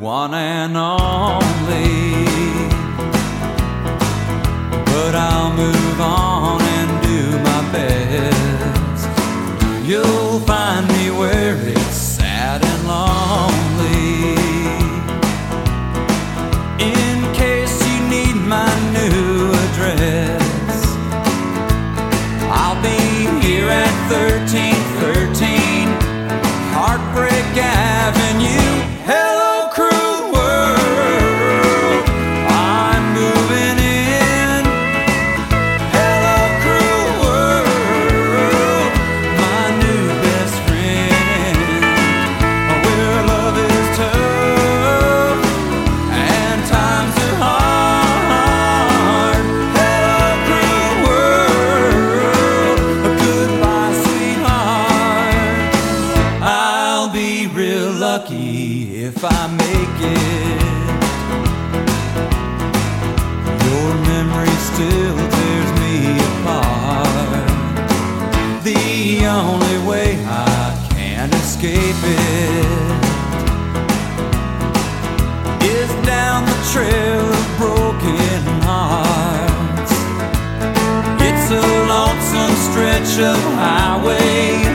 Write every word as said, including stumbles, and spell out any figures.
one and only. But I'll move on and do my best. You'll find me where it's sad and lonely. In case you need my new address, I'll be here at thirteen thirteen Heartbreak Avenue. Hello, cruel world, I'm moving in. Hello, cruel world, my new best friend. Where love is tough and times are hard. Hello, cruel world, goodbye, sweetheart. I'll be real lucky if I make it. Your memory still tears me apart. The only way I can escape it is down the trail of broken hearts. It's a lonesome stretch of highway